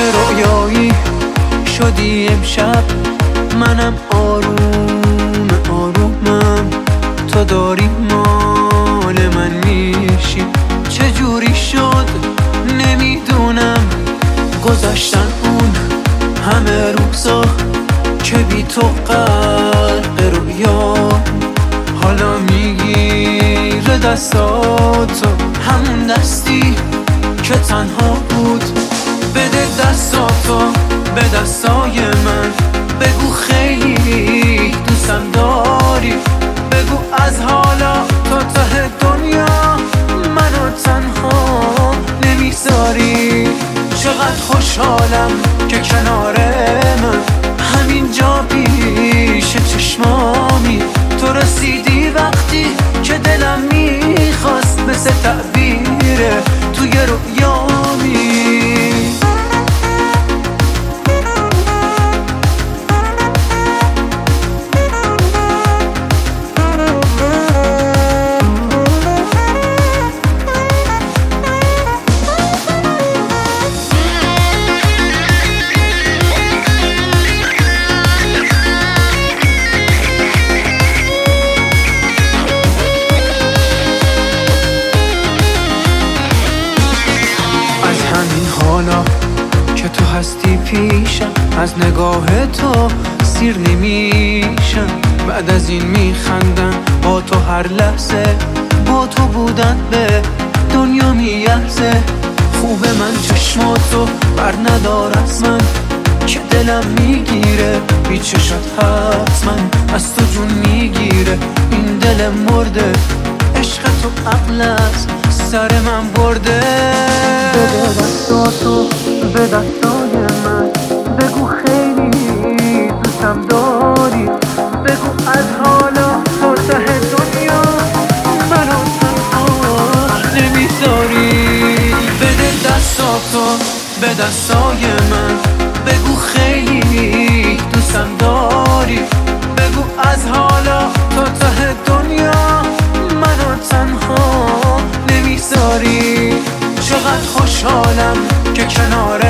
رویایی شدی امشب، منم آروم آرومم، تو داری مال من میشی. چجوری شد نمیدونم، گذاشتن اون همه روزا که بی تو غرق رویا. حالا میگیره دستاتو، همون دستی که تنها بود. بده دستاتو به دستای من، بگو خیلی دوستم داری. بگو از حالا تا ته دنیا منو تنها نمیذاری. چقدر خوشحالم که کنار من همینجا پیش چشمامی. تو رسیدی وقتی که دلم میخواست، مثل تعبیره توی رویامی. حالا که تو هستی پیشم، از نگاه تو سیر نمیشم. بعد از این میخندم با تو هر لحظه، با تو بودن به دنیا میارزه. خوبه من چشماتو بر ندار از من، که دلم میگیره بی چشات حتما از تو جون میگیره. این دل مرده عشق تو عقل از سر من برده. بده دستاتو به دستای من، بگو خیلی دوستم داری. بگو از حالا تا ته دنیا منو تنها نمیذاری. بده دستاتو به دستای من، بگو خیلی دوستم داری. بگو از حالا تا ته دنیا منو تنها نمیذاری. چقدر خوشحالم که کنار